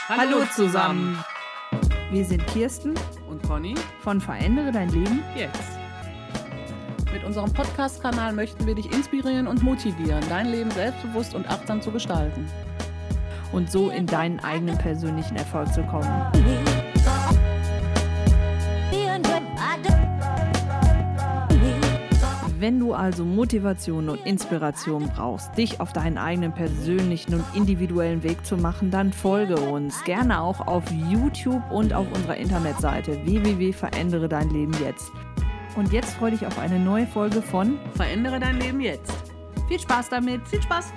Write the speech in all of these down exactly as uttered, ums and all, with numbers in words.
Hallo zusammen. Wir sind Kirsten und Conny von Verändere dein Leben jetzt. Mit unserem Podcast-Kanal möchten wir dich inspirieren und motivieren, dein Leben selbstbewusst und achtsam zu gestalten. Und so in deinen eigenen persönlichen Erfolg zu kommen. Wenn du also Motivation und Inspiration brauchst, dich auf deinen eigenen persönlichen und individuellen Weg zu machen, dann folge uns gerne auch auf YouTube und auf unserer Internetseite w w w punkt verändere dein Leben jetzt. Und jetzt freue dich auf eine neue Folge von Verändere dein Leben jetzt. Viel Spaß damit, viel Spaß!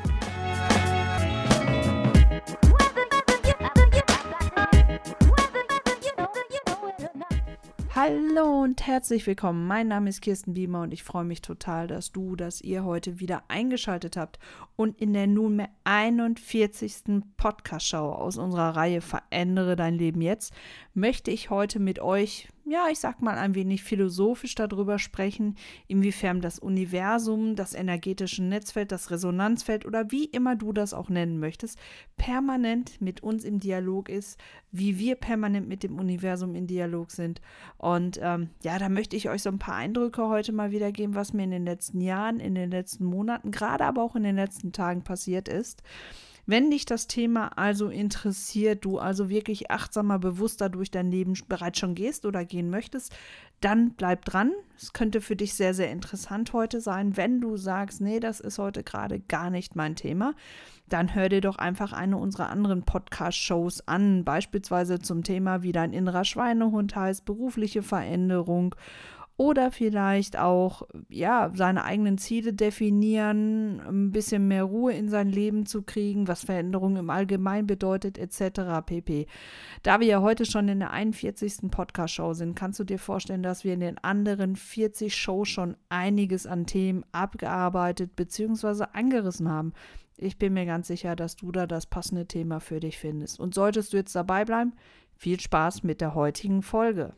Hallo und herzlich willkommen. Mein Name ist Kirsten Biemer und ich freue mich total, dass du, dass ihr heute wieder eingeschaltet habt und in der nunmehr einundvierzigsten Podcast-Show aus unserer Reihe Verändere dein Leben jetzt möchte ich heute mit euch, ja, ich sag mal ein wenig philosophisch darüber sprechen, inwiefern das Universum, das energetische Netzfeld, das Resonanzfeld oder wie immer du das auch nennen möchtest, permanent mit uns im Dialog ist, wie wir permanent mit dem Universum in Dialog sind. Und ähm, ja, da möchte ich euch so ein paar Eindrücke heute mal wiedergeben, was mir in den letzten Jahren, in den letzten Monaten, gerade aber auch in den letzten Tagen passiert ist. Wenn dich das Thema also interessiert, du also wirklich achtsamer, bewusster durch dein Leben bereits schon gehst oder gehen möchtest, dann bleib dran. Es könnte für dich sehr, sehr interessant heute sein. Wenn du sagst, nee, das ist heute gerade gar nicht mein Thema, dann hör dir doch einfach eine unserer anderen Podcast-Shows an, beispielsweise zum Thema, wie dein innerer Schweinehund heißt, berufliche Veränderung oder vielleicht auch, ja, seine eigenen Ziele definieren, ein bisschen mehr Ruhe in sein Leben zu kriegen, was Veränderung im Allgemeinen bedeutet, et cetera pp. Da wir ja heute schon in der einundvierzigsten Podcast-Show sind, kannst du dir vorstellen, dass wir in den anderen vierzig Shows schon einiges an Themen abgearbeitet bzw. angerissen haben. Ich bin mir ganz sicher, dass du da das passende Thema für dich findest. Und solltest du jetzt dabei bleiben, viel Spaß mit der heutigen Folge.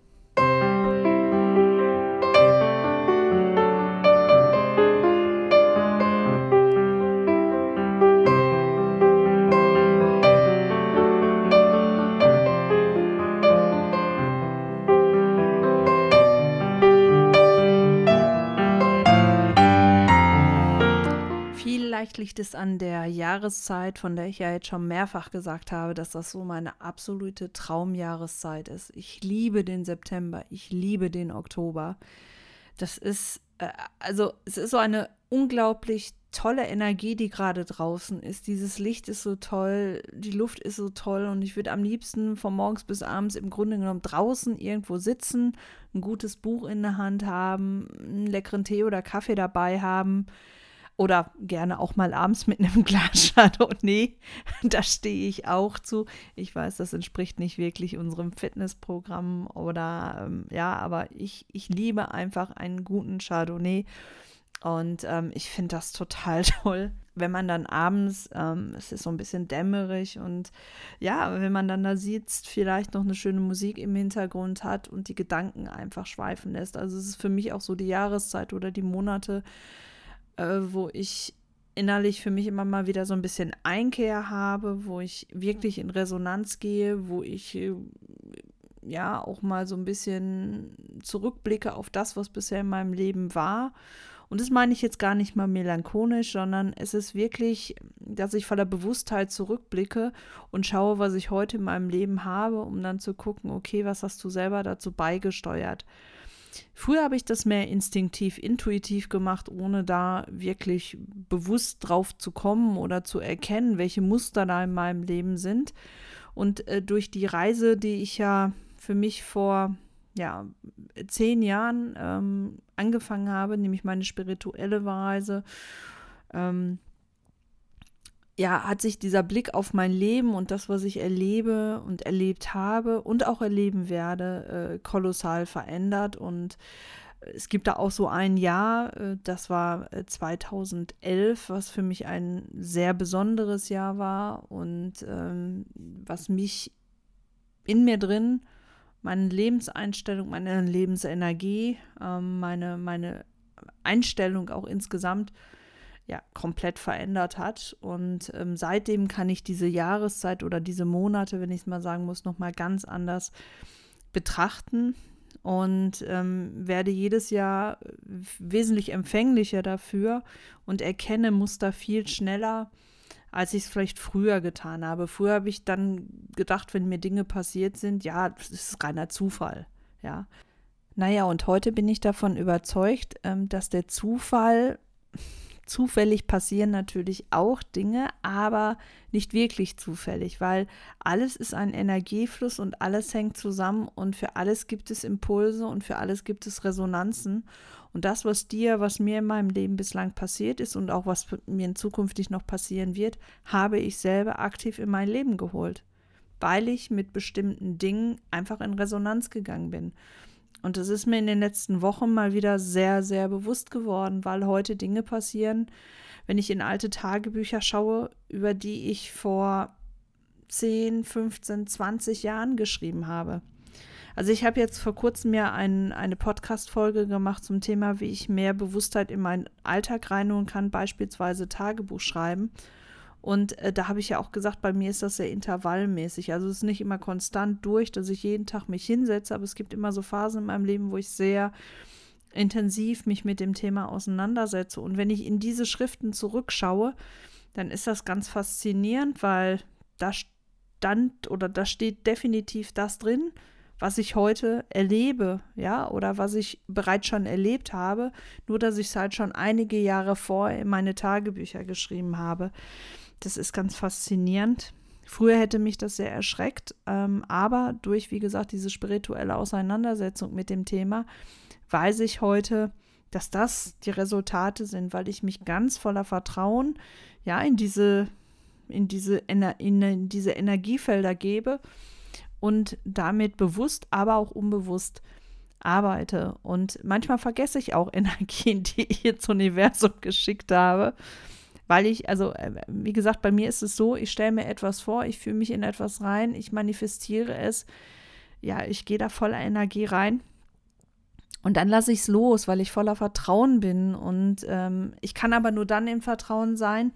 Vielleicht liegt es an der Jahreszeit, von der ich ja jetzt schon mehrfach gesagt habe, dass das so meine absolute Traumjahreszeit ist. Ich liebe den September, ich liebe den Oktober. Das ist, äh, also es ist so eine unglaublich tolle Energie, die gerade draußen ist. Dieses Licht ist so toll, die Luft ist so toll und ich würde am liebsten von morgens bis abends im Grunde genommen draußen irgendwo sitzen, ein gutes Buch in der Hand haben, einen leckeren Tee oder Kaffee dabei haben. Oder gerne auch mal abends mit einem Glas Chardonnay. Da stehe ich auch zu. Ich weiß, das entspricht nicht wirklich unserem Fitnessprogramm oder ähm, ja, aber ich, ich liebe einfach einen guten Chardonnay. Und ähm, ich finde das total toll, wenn man dann abends, ähm, es ist so ein bisschen dämmerig und ja, wenn man dann da sitzt, vielleicht noch eine schöne Musik im Hintergrund hat und die Gedanken einfach schweifen lässt. Also es ist für mich auch so die Jahreszeit oder die Monate, wo ich innerlich für mich immer mal wieder so ein bisschen Einkehr habe, wo ich wirklich in Resonanz gehe, wo ich ja auch mal so ein bisschen zurückblicke auf das, was bisher in meinem Leben war. Und das meine ich jetzt gar nicht mal melancholisch, sondern es ist wirklich, dass ich voller Bewusstheit zurückblicke und schaue, was ich heute in meinem Leben habe, um dann zu gucken, okay, was hast du selber dazu beigesteuert? Früher habe ich das mehr instinktiv, intuitiv gemacht, ohne da wirklich bewusst drauf zu kommen oder zu erkennen, welche Muster da in meinem Leben sind. Und äh, durch die Reise, die ich ja für mich vor ja, zehn Jahren ähm, angefangen habe, nämlich meine spirituelle Reise, ähm, ja, hat sich dieser Blick auf mein Leben und das, was ich erlebe und erlebt habe und auch erleben werde, äh, kolossal verändert. Und es gibt da auch so ein Jahr, äh, das war äh, zweitausendelf, was für mich ein sehr besonderes Jahr war und ähm, was mich in mir drin, meine Lebenseinstellung, meine Lebensenergie, ähm, meine, meine Einstellung auch insgesamt, ja, komplett verändert hat. Und ähm, seitdem kann ich diese Jahreszeit oder diese Monate, wenn ich es mal sagen muss, nochmal ganz anders betrachten und ähm, werde jedes Jahr wesentlich empfänglicher dafür und erkenne Muster viel schneller, als ich es vielleicht früher getan habe. Früher habe ich dann gedacht, wenn mir Dinge passiert sind, ja, das ist reiner Zufall, ja. Naja, und heute bin ich davon überzeugt, ähm, dass der Zufall, zufällig passieren natürlich auch Dinge, aber nicht wirklich zufällig, weil alles ist ein Energiefluss und alles hängt zusammen und für alles gibt es Impulse und für alles gibt es Resonanzen. Und das, was dir, was mir in meinem Leben bislang passiert ist und auch was mir zukünftig noch passieren wird, habe ich selber aktiv in mein Leben geholt, weil ich mit bestimmten Dingen einfach in Resonanz gegangen bin. Und das ist mir in den letzten Wochen mal wieder sehr, sehr bewusst geworden, weil heute Dinge passieren, wenn ich in alte Tagebücher schaue, über die ich vor zehn, fünfzehn, zwanzig Jahren geschrieben habe. Also ich habe jetzt vor kurzem ja ein, eine Podcast-Folge gemacht zum Thema, wie ich mehr Bewusstheit in meinen Alltag reinholen kann, beispielsweise Tagebuch schreiben. Und äh, da habe ich ja auch gesagt, bei mir ist das sehr intervallmäßig. Also es ist nicht immer konstant durch, dass ich jeden Tag mich hinsetze, aber es gibt immer so Phasen in meinem Leben, wo ich sehr intensiv mich mit dem Thema auseinandersetze. Und wenn ich in diese Schriften zurückschaue, dann ist das ganz faszinierend, weil da stand oder da steht definitiv das drin, was ich heute erlebe, ja, oder was ich bereits schon erlebt habe, nur dass ich es halt schon einige Jahre vorher in meine Tagebücher geschrieben habe. Das ist ganz faszinierend. Früher hätte mich das sehr erschreckt, ähm, aber durch, wie gesagt, diese spirituelle Auseinandersetzung mit dem Thema, weiß ich heute, dass das die Resultate sind, weil ich mich ganz voller Vertrauen, ja, in diese, in diese, Ener- in diese Energiefelder gebe und damit bewusst, aber auch unbewusst arbeite. Und manchmal vergesse ich auch Energien, die ich ins Universum geschickt habe, weil ich, also wie gesagt, bei mir ist es so, ich stelle mir etwas vor, ich fühle mich in etwas rein, ich manifestiere es, ja, ich gehe da voller Energie rein und dann lasse ich es los, weil ich voller Vertrauen bin und ähm, ich kann aber nur dann im Vertrauen sein,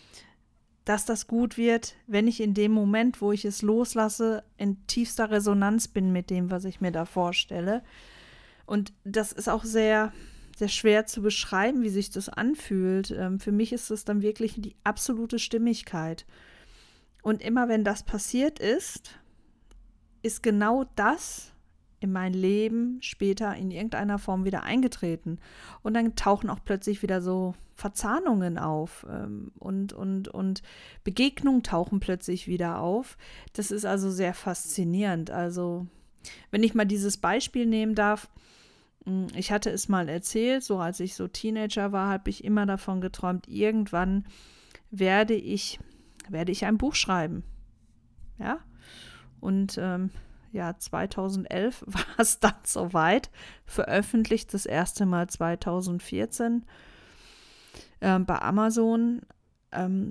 dass das gut wird, wenn ich in dem Moment, wo ich es loslasse, in tiefster Resonanz bin mit dem, was ich mir da vorstelle. Und das ist auch sehr, sehr schwer zu beschreiben, wie sich das anfühlt. Ähm, für mich ist es dann wirklich die absolute Stimmigkeit. Und immer wenn das passiert ist, ist genau das in mein Leben später in irgendeiner Form wieder eingetreten. Und dann tauchen auch plötzlich wieder so Verzahnungen auf ähm, und, und, und Begegnungen tauchen plötzlich wieder auf. Das ist also sehr faszinierend. Also, wenn ich mal dieses Beispiel nehmen darf, ich hatte es mal erzählt, so als ich so Teenager war, habe ich immer davon geträumt, irgendwann werde ich, werde ich ein Buch schreiben. Ja, und ähm, ja, zweitausendelf war es dann soweit, veröffentlicht das erste Mal zweitausendvierzehn ähm, bei Amazon. Ähm,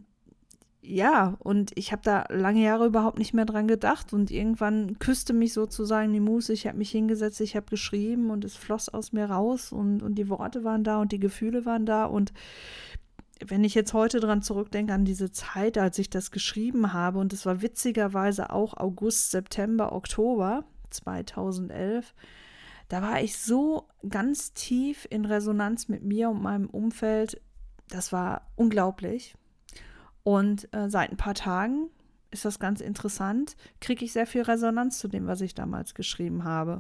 ja, und ich habe da lange Jahre überhaupt nicht mehr dran gedacht und irgendwann küsste mich sozusagen die Muse, ich habe mich hingesetzt, ich habe geschrieben und es floss aus mir raus und, und die Worte waren da und die Gefühle waren da und wenn ich jetzt heute dran zurückdenke an diese Zeit, als ich das geschrieben habe und es war witzigerweise auch August, September, Oktober zweitausendelf, da war ich so ganz tief in Resonanz mit mir und meinem Umfeld, das war unglaublich. Und äh, seit ein paar Tagen ist das ganz interessant, kriege ich sehr viel Resonanz zu dem, was ich damals geschrieben habe.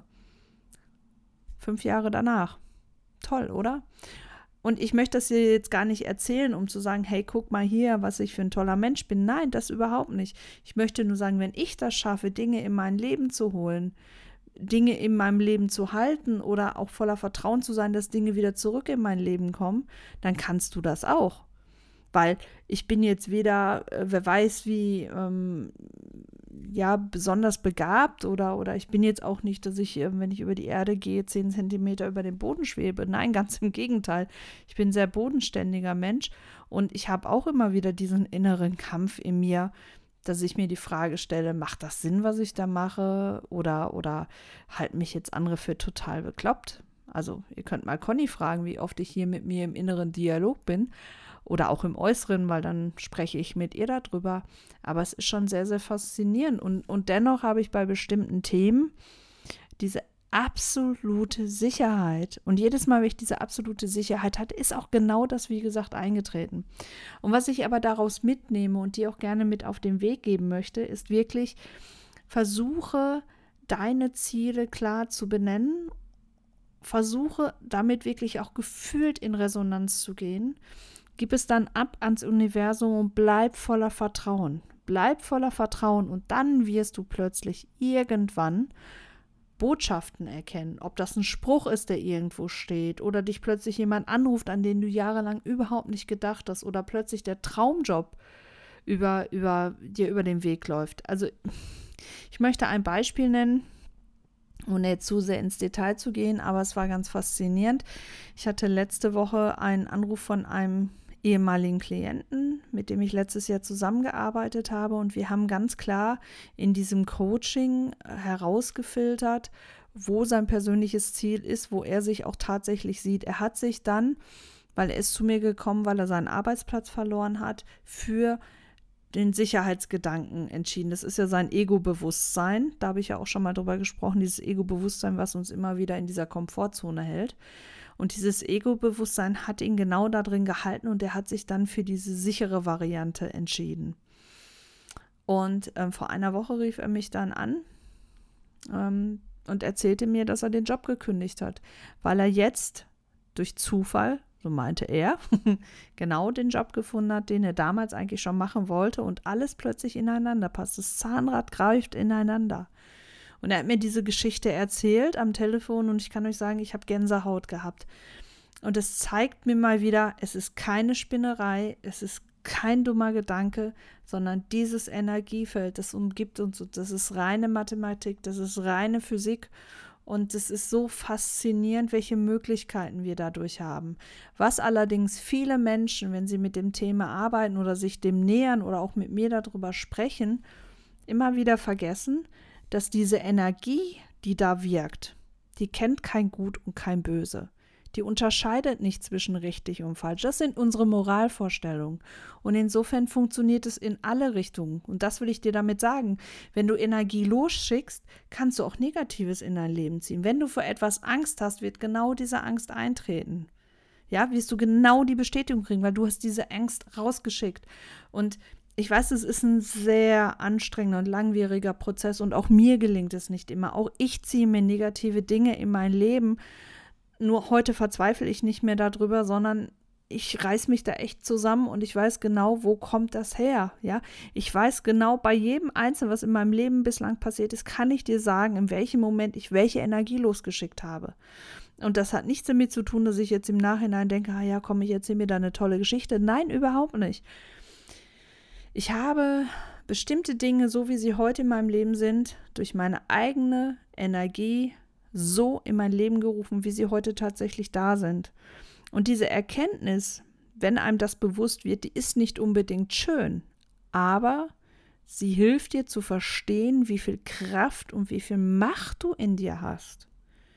Fünf Jahre danach. Toll, oder? Und ich möchte das dir jetzt gar nicht erzählen, um zu sagen, hey, guck mal hier, was ich für ein toller Mensch bin. Nein, das überhaupt nicht. Ich möchte nur sagen, wenn ich das schaffe, Dinge in mein Leben zu holen, Dinge in meinem Leben zu halten oder auch voller Vertrauen zu sein, dass Dinge wieder zurück in mein Leben kommen, dann kannst du das auch. Weil ich bin jetzt weder, äh, wer weiß wie, ähm, ja, besonders begabt oder, oder ich bin jetzt auch nicht, dass ich, äh, wenn ich über die Erde gehe, zehn Zentimeter über dem Boden schwebe. Nein, ganz im Gegenteil. Ich bin ein sehr bodenständiger Mensch und ich habe auch immer wieder diesen inneren Kampf in mir, dass ich mir die Frage stelle, macht das Sinn, was ich da mache oder, oder halten mich jetzt andere für total bekloppt? Also ihr könnt mal Conny fragen, wie oft ich hier mit mir im inneren Dialog bin. oder auch im Äußeren, weil dann spreche ich mit ihr darüber. Aber es ist schon sehr, sehr faszinierend. Und, und dennoch habe ich bei bestimmten Themen diese absolute Sicherheit. Und jedes Mal, wenn ich diese absolute Sicherheit hatte, ist auch genau das, wie gesagt, eingetreten. Und was ich aber daraus mitnehme und dir auch gerne mit auf den Weg geben möchte, ist wirklich, versuche deine Ziele klar zu benennen. Versuche damit wirklich auch gefühlt in Resonanz zu gehen. Gib es dann ab ans Universum und bleib voller Vertrauen. Bleib voller Vertrauen und dann wirst du plötzlich irgendwann Botschaften erkennen. Ob das ein Spruch ist, der irgendwo steht oder dich plötzlich jemand anruft, an den du jahrelang überhaupt nicht gedacht hast oder plötzlich der Traumjob über, über, dir über den Weg läuft. Also ich möchte ein Beispiel nennen, ohne jetzt zu sehr ins Detail zu gehen, aber es war ganz faszinierend. Ich hatte letzte Woche einen Anruf von einem ehemaligen Klienten, mit dem ich letztes Jahr zusammengearbeitet habe, und wir haben ganz klar in diesem Coaching herausgefiltert, wo sein persönliches Ziel ist, wo er sich auch tatsächlich sieht. Er hat sich dann, weil er ist zu mir gekommen, weil er seinen Arbeitsplatz verloren hat, für den Sicherheitsgedanken entschieden. Das ist ja sein Ego-Bewusstsein. Da habe ich ja auch schon mal drüber gesprochen, dieses Ego-Bewusstsein, was uns immer wieder in dieser Komfortzone hält. Und dieses Ego-Bewusstsein hat ihn genau da drin gehalten und er hat sich dann für diese sichere Variante entschieden. Und ähm, vor einer Woche rief er mich dann an ähm, und erzählte mir, dass er den Job gekündigt hat, weil er jetzt durch Zufall, so meinte er, genau den Job gefunden hat, den er damals eigentlich schon machen wollte und alles plötzlich ineinander passt. Das Zahnrad greift ineinander. Und er hat mir diese Geschichte erzählt am Telefon und ich kann euch sagen, ich habe Gänsehaut gehabt. Und es zeigt mir mal wieder, es ist keine Spinnerei, es ist kein dummer Gedanke, sondern dieses Energiefeld, das umgibt uns, das ist reine Mathematik, das ist reine Physik. Und es ist so faszinierend, welche Möglichkeiten wir dadurch haben. Was allerdings viele Menschen, wenn sie mit dem Thema arbeiten oder sich dem nähern oder auch mit mir darüber sprechen, immer wieder vergessen, dass diese Energie, die da wirkt, die kennt kein Gut und kein Böse. Die unterscheidet nicht zwischen richtig und falsch. Das sind unsere Moralvorstellungen. Und insofern funktioniert es in alle Richtungen. Und das will ich dir damit sagen. Wenn du Energie losschickst, kannst du auch Negatives in dein Leben ziehen. Wenn du vor etwas Angst hast, wird genau diese Angst eintreten. Ja, wirst du genau die Bestätigung kriegen, weil du hast diese Angst rausgeschickt. Und ich weiß, es ist ein sehr anstrengender und langwieriger Prozess und auch mir gelingt es nicht immer. Auch ich ziehe mir negative Dinge in mein Leben. Nur heute verzweifle ich nicht mehr darüber, sondern ich reiß mich da echt zusammen und ich weiß genau, wo kommt das her, ja. Ich weiß genau, bei jedem Einzelnen, was in meinem Leben bislang passiert ist, kann ich dir sagen, in welchem Moment ich welche Energie losgeschickt habe. Und das hat nichts damit zu tun, dass ich jetzt im Nachhinein denke, ah ja, komm, ich erzähle mir da eine tolle Geschichte. Nein, überhaupt nicht. Ich habe bestimmte Dinge, so wie sie heute in meinem Leben sind, durch meine eigene Energie so in mein Leben gerufen, wie sie heute tatsächlich da sind. Und diese Erkenntnis, wenn einem das bewusst wird, die ist nicht unbedingt schön, aber sie hilft dir zu verstehen, wie viel Kraft und wie viel Macht du in dir hast.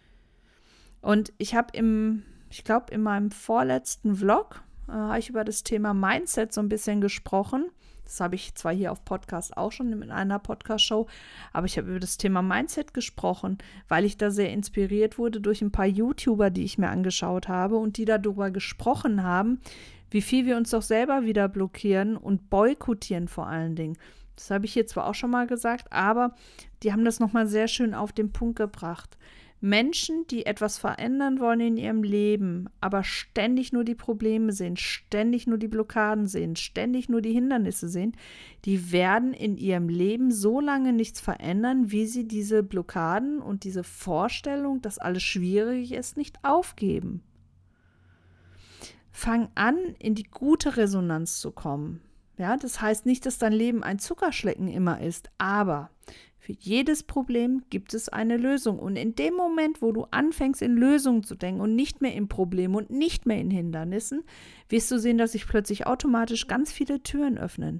Und ich habe im, ich glaube, in meinem vorletzten Vlog äh, habe ich über das Thema Mindset so ein bisschen gesprochen. Das habe ich zwar hier auf Podcast auch schon in einer Podcast-Show, aber ich habe über das Thema Mindset gesprochen, weil ich da sehr inspiriert wurde durch ein paar YouTuber, die ich mir angeschaut habe und die darüber gesprochen haben, wie viel wir uns doch selber wieder blockieren und boykottieren vor allen Dingen. Das habe ich hier zwar auch schon mal gesagt, aber die haben das nochmal sehr schön auf den Punkt gebracht. Menschen, die etwas verändern wollen in ihrem Leben, aber ständig nur die Probleme sehen, ständig nur die Blockaden sehen, ständig nur die Hindernisse sehen, die werden in ihrem Leben so lange nichts verändern, wie sie diese Blockaden und diese Vorstellung, dass alles schwierig ist, nicht aufgeben. Fang an, in die gute Resonanz zu kommen. Ja, das heißt nicht, dass dein Leben ein Zuckerschlecken immer ist, aber für jedes Problem gibt es eine Lösung. Und in dem Moment, wo du anfängst, in Lösungen zu denken und nicht mehr in Problemen und nicht mehr in Hindernissen, wirst du sehen, dass sich plötzlich automatisch ganz viele Türen öffnen.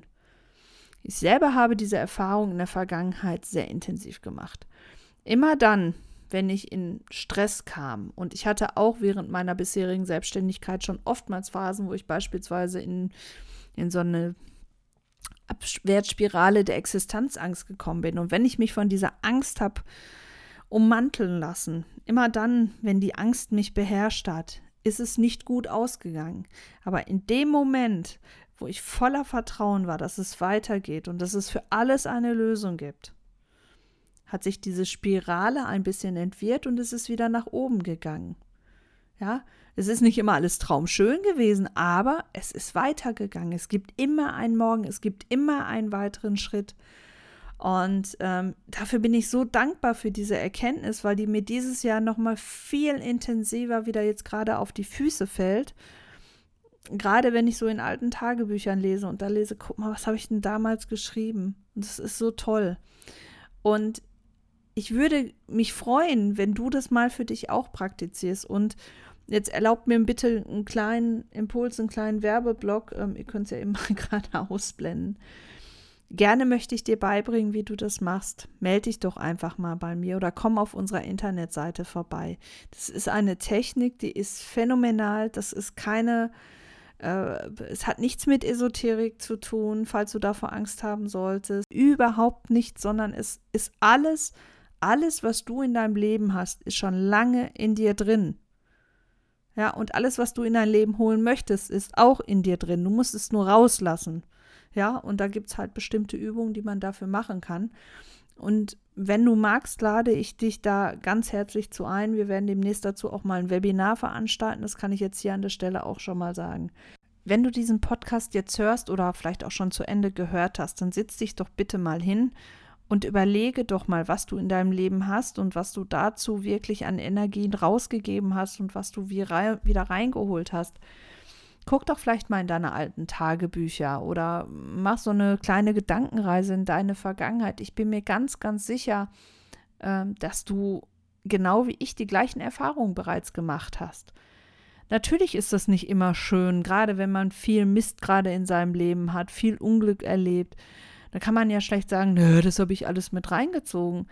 Ich selber habe diese Erfahrung in der Vergangenheit sehr intensiv gemacht. Immer dann, wenn ich in Stress kam. Und ich hatte auch während meiner bisherigen Selbstständigkeit schon oftmals Phasen, wo ich beispielsweise in, in so eine Abwärtsspirale der Existenzangst gekommen bin. Und wenn ich mich von dieser Angst habe ummanteln lassen, immer dann, wenn die Angst mich beherrscht hat, ist es nicht gut ausgegangen. Aber in dem Moment, wo ich voller Vertrauen war, dass es weitergeht und dass es für alles eine Lösung gibt, hat sich diese Spirale ein bisschen entwirrt und es ist wieder nach oben gegangen. Ja, es ist nicht immer alles traumschön gewesen, aber es ist weitergegangen. Es gibt immer einen Morgen, es gibt immer einen weiteren Schritt. Und ähm, dafür bin ich so dankbar für diese Erkenntnis, weil die mir dieses Jahr nochmal viel intensiver wieder jetzt gerade auf die Füße fällt. Gerade wenn ich so in alten Tagebüchern lese und da lese, guck mal, was habe ich denn damals geschrieben? Und das ist so toll. Und ich würde mich freuen, wenn du das mal für dich auch praktizierst. Und jetzt erlaubt mir bitte einen kleinen Impuls, einen kleinen Werbeblock. Ähm, ihr könnt es ja immer gerade ausblenden. Gerne möchte ich dir beibringen, wie du das machst. Melde dich doch einfach mal bei mir oder komm auf unserer Internetseite vorbei. Das ist eine Technik, die ist phänomenal. Das ist keine, äh, es hat nichts mit Esoterik zu tun, falls du davor Angst haben solltest. Überhaupt nicht, sondern es ist alles, alles, was du in deinem Leben hast, ist schon lange in dir drin. Ja, und alles, was du in dein Leben holen möchtest, ist auch in dir drin. Du musst es nur rauslassen. Ja, und da gibt es halt bestimmte Übungen, die man dafür machen kann. Und wenn du magst, lade ich dich da ganz herzlich zu ein. Wir werden demnächst dazu auch mal ein Webinar veranstalten. Das kann ich jetzt hier an der Stelle auch schon mal sagen. Wenn du diesen Podcast jetzt hörst oder vielleicht auch schon zu Ende gehört hast, dann sitz dich doch bitte mal hin und überlege doch mal, was du in deinem Leben hast und was du dazu wirklich an Energien rausgegeben hast und was du wieder reingeholt hast. Guck doch vielleicht mal in deine alten Tagebücher oder mach so eine kleine Gedankenreise in deine Vergangenheit. Ich bin mir ganz, ganz sicher, ähm, dass du genau wie ich die gleichen Erfahrungen bereits gemacht hast. Natürlich ist das nicht immer schön, gerade wenn man viel Mist gerade in seinem Leben hat, viel Unglück erlebt. Da kann man ja schlecht sagen, nö, das habe ich alles mit reingezogen.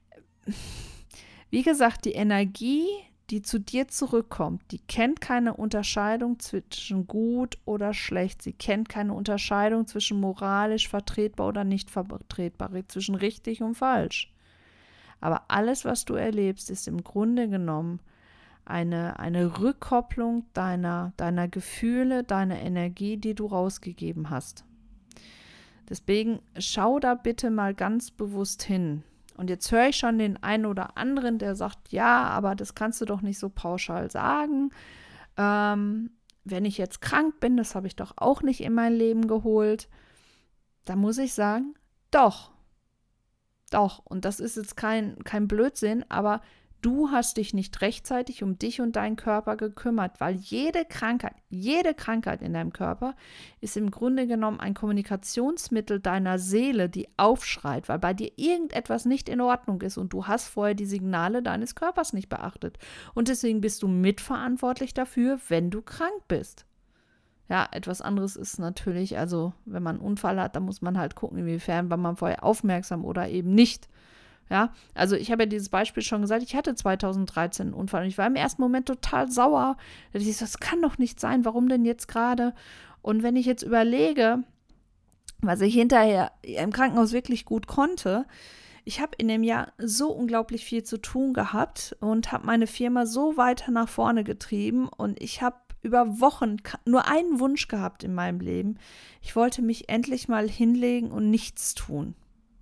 Wie gesagt, die Energie, die zu dir zurückkommt, die kennt keine Unterscheidung zwischen gut oder schlecht. Sie kennt keine Unterscheidung zwischen moralisch vertretbar oder nicht vertretbar, zwischen richtig und falsch. Aber alles, was du erlebst, ist im Grunde genommen eine, eine Rückkopplung deiner, deiner Gefühle, deiner Energie, die du rausgegeben hast. Deswegen schau da bitte mal ganz bewusst hin. Und jetzt höre ich schon den einen oder anderen, der sagt, ja, aber das kannst du doch nicht so pauschal sagen. Ähm, wenn ich jetzt krank bin, das habe ich doch auch nicht in mein Leben geholt. Da muss ich sagen, doch. Doch. Und das ist jetzt kein, kein Blödsinn, aber du hast dich nicht rechtzeitig um dich und deinen Körper gekümmert, weil jede Krankheit, jede Krankheit in deinem Körper ist im Grunde genommen ein Kommunikationsmittel deiner Seele, die aufschreit, weil bei dir irgendetwas nicht in Ordnung ist und du hast vorher die Signale deines Körpers nicht beachtet. Und deswegen bist du mitverantwortlich dafür, wenn du krank bist. Ja, etwas anderes ist natürlich, also wenn man einen Unfall hat, dann muss man halt gucken, inwiefern war man vorher aufmerksam oder eben nicht. Ja, also ich habe ja dieses Beispiel schon gesagt, ich hatte zweitausenddreizehn einen Unfall und ich war im ersten Moment total sauer. Da dachte ich, das kann doch nicht sein, warum denn jetzt gerade? Und wenn ich jetzt überlege, was ich hinterher im Krankenhaus wirklich gut konnte, ich habe in dem Jahr so unglaublich viel zu tun gehabt und habe meine Firma so weiter nach vorne getrieben und ich habe über Wochen nur einen Wunsch gehabt in meinem Leben. Ich wollte mich endlich mal hinlegen und nichts tun.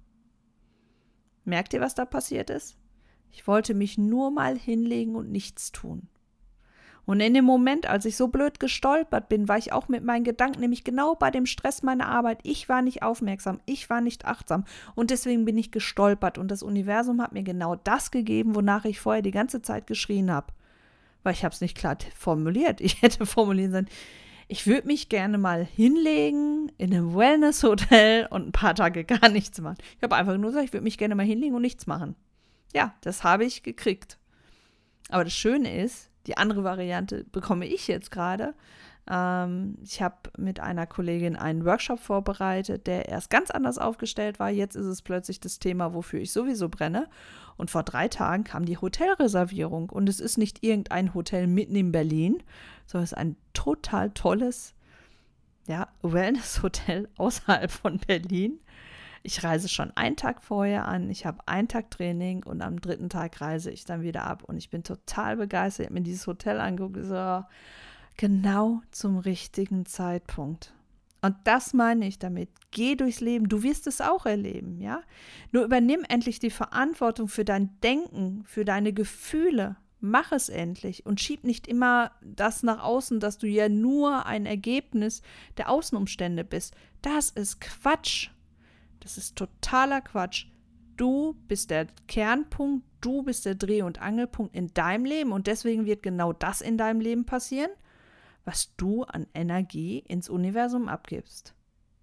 Merkt ihr, was da passiert ist? Ich wollte mich nur mal hinlegen und nichts tun. Und in dem Moment, als ich so blöd gestolpert bin, war ich auch mit meinen Gedanken, nämlich genau bei dem Stress meiner Arbeit. Ich war nicht aufmerksam, ich war nicht achtsam und deswegen bin ich gestolpert. Und das Universum hat mir genau das gegeben, wonach ich vorher die ganze Zeit geschrien habe. Weil ich habe es nicht klar formuliert. Ich hätte formulieren sollen, ich würde mich gerne mal hinlegen in einem Wellness-Hotel und ein paar Tage gar nichts machen. Ich habe einfach nur gesagt, ich würde mich gerne mal hinlegen und nichts machen. Ja, das habe ich gekriegt. Aber das Schöne ist, die andere Variante bekomme ich jetzt gerade. Ähm, ich habe mit einer Kollegin einen Workshop vorbereitet, der erst ganz anders aufgestellt war. Jetzt ist es plötzlich das Thema, wofür ich sowieso brenne. Und vor drei Tagen kam die Hotelreservierung. Und es ist nicht irgendein Hotel mitten in Berlin, sondern es ist ein total tolles ja, Wellness-Hotel außerhalb von Berlin. Ich reise schon einen Tag vorher an, ich habe einen Tag Training und am dritten Tag reise ich dann wieder ab. Und ich bin total begeistert. Ich habe mir dieses Hotel angeguckt und so, genau zum richtigen Zeitpunkt. Und das meine ich damit. Geh durchs Leben. Du wirst es auch erleben, ja? Nur übernimm endlich die Verantwortung für dein Denken, für deine Gefühle. Mach es endlich und schieb nicht immer das nach außen, dass du ja nur ein Ergebnis der Außenumstände bist. Das ist Quatsch. Das ist totaler Quatsch. Du bist der Kernpunkt, du bist der Dreh- und Angelpunkt in deinem Leben und deswegen wird genau das in deinem Leben passieren, was du an Energie ins Universum abgibst.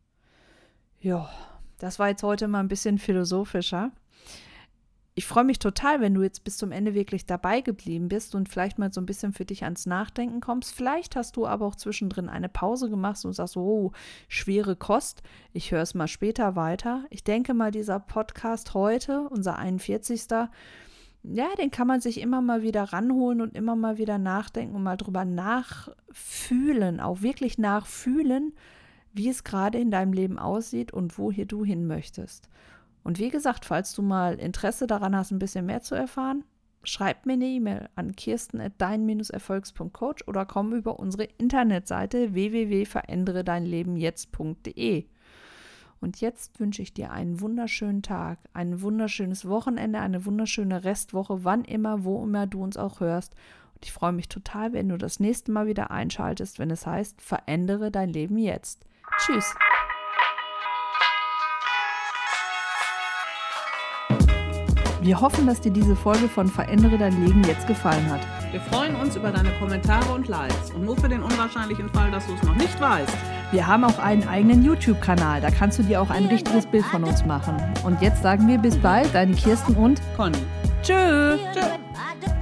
Ja, das war jetzt heute mal ein bisschen philosophischer. Ich freue mich total, wenn du jetzt bis zum Ende wirklich dabei geblieben bist und vielleicht mal so ein bisschen für dich ans Nachdenken kommst. Vielleicht hast du aber auch zwischendrin eine Pause gemacht und sagst, oh, schwere Kost, ich höre es mal später weiter. Ich denke mal, dieser Podcast heute, unser einundvierzigster ja, den kann man sich immer mal wieder ranholen und immer mal wieder nachdenken und mal drüber nachfühlen, auch wirklich nachfühlen, wie es gerade in deinem Leben aussieht und wo hier du hin möchtest. Und wie gesagt, falls du mal Interesse daran hast, ein bisschen mehr zu erfahren, schreib mir eine E-Mail an kirsten at dein erfolgs punkt coach oder komm über unsere Internetseite w w w punkt verändere dein leben jetzt punkt d e. Und jetzt wünsche ich dir einen wunderschönen Tag, ein wunderschönes Wochenende, eine wunderschöne Restwoche, wann immer, wo immer du uns auch hörst. Und ich freue mich total, wenn du das nächste Mal wieder einschaltest, wenn es heißt, verändere dein Leben jetzt. Tschüss. Wir hoffen, dass dir diese Folge von Verändere dein Leben jetzt gefallen hat. Wir freuen uns über deine Kommentare und Likes. Und nur für den unwahrscheinlichen Fall, dass du es noch nicht weißt. Wir haben auch einen eigenen YouTube-Kanal. Da kannst du dir auch ein richtiges Bild von uns machen. Und jetzt sagen wir bis bald, deine Kirsten und Conny. Tschö. Tschö.